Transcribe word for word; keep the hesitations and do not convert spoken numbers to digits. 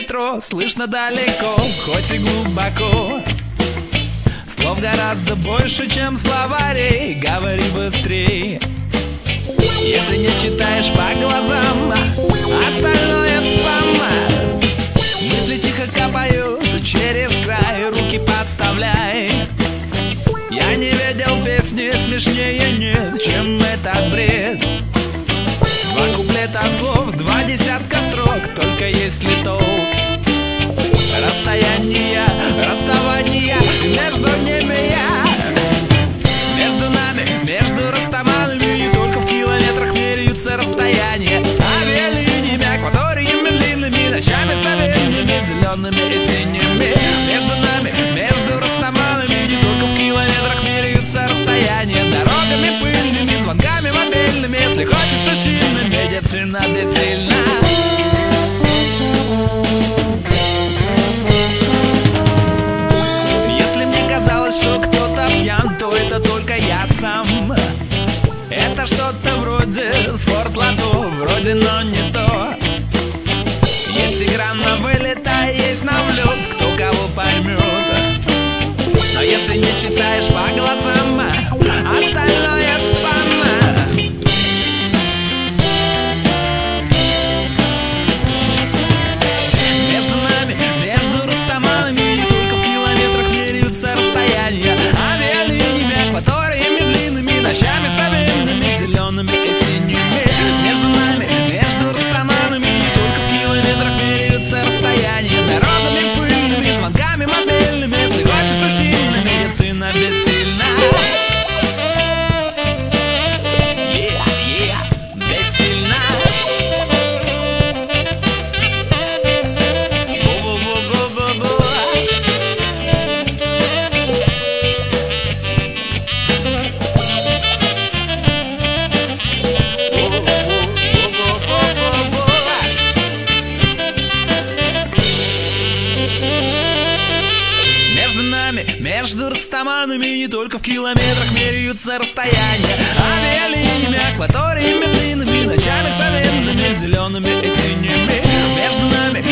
метро слышно далеко, хоть и глубоко. Слов гораздо больше, чем словарей, говори быстрей. Если не читаешь по глазам, остальное спам. Мысли тихо капают через край, руки подставляй. Я не видел песни смешнее нет, чем этот бред. Два куплета слов, два десятка строк, только если толк. Расстояние, расставание, между ними я. Между нами, между расставаниями, не только в километрах меряются расстояния. Авиалиниями, акваториями длинными, ночами савельями, зелеными и синими. Между нами, между расставаниями, не только в километрах меряются расстояния. Дорогами пыльными, звонками мобильными, если хочется сильно, медицина бессильна. Что кто-то пьян, то это только я сам. Это что-то вроде спортлото, вроде, но не то. Есть игра на вылет, а есть на влет, кто кого поймет. Но если не читаешь по глазам, остальное спам. Между нами, между растаманами, не только в километрах меряются расстояния. Авиалиниями, акваториями длинными, ночами савельными, зелеными и синими. Между нами, между растаманами, не только в километрах меряются расстояния. Дорогами пыльными, звонками мобильными, если хочется сильно, медицина бессильна. Yeah, yeah, бессильна. Между растаманами, не только в километрах меряются расстояния. Авиалиниями, акваториями длинными, ночами савельными, зелеными и синими. Между нами,